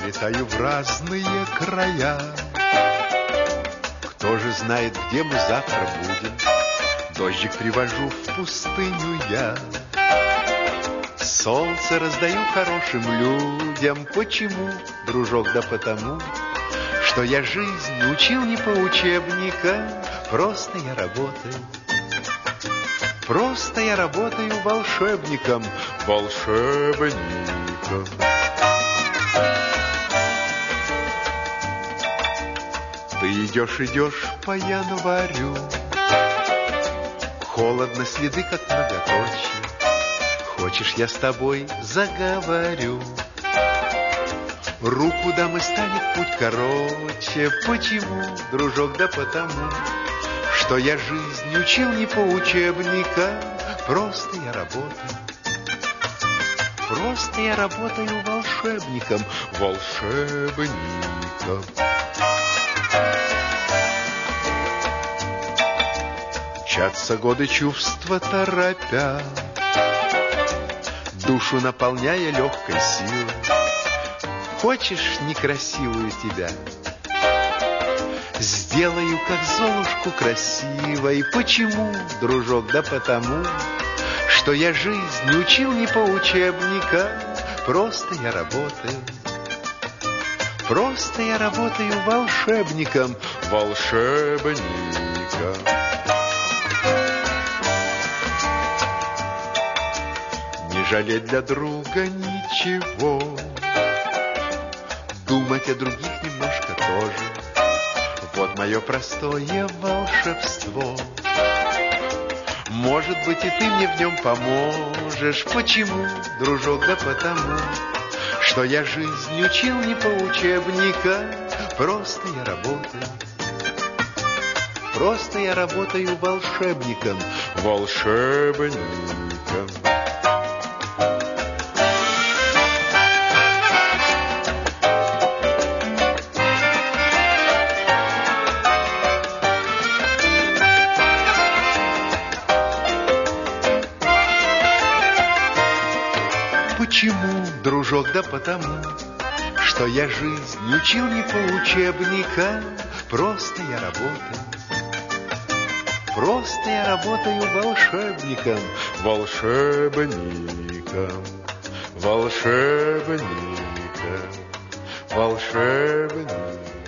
летаю в разные края. Кто же знает, где мы завтра будем? Дождик привожу в пустыню я. Солнце раздаю хорошим людям. Почему, дружок? Да потому, что я жизнь учил не по учебникам. Просто я работаю. Просто я работаю волшебником. Волшебником. Ты идешь по январю. Холодно, следы как многоточие. Хочешь, я с тобой заговорю? Руку дам и станет путь короче. Почему, дружок? Да потому, что я жизнь учил не по учебникам. Просто я работаю. Просто я работаю волшебником. Волшебником. Мчатся годы, чувства торопя, душу наполняя легкой силой. Хочешь некрасивую тебя? Сделаю, как Золушку, красивой. Почему, дружок? Да потому, что я жизнь учил не по учебникам. Просто я работаю. Просто я работаю волшебником. Волшебником. Не жалеть для друга ничего. Думать о других немножко тоже. Вот мое простое волшебство. Может быть, и ты мне в нем поможешь. Почему, дружок? Да потому, что я жизнь учил не по учебникам. Просто я работаю. Просто я работаю волшебником. Волшебником. Почему, дружок? Да потому, что я жизнь учил не по учебникам. Просто я работаю. Просто я работаю волшебником. Волшебником. Волшебником. Волшебником.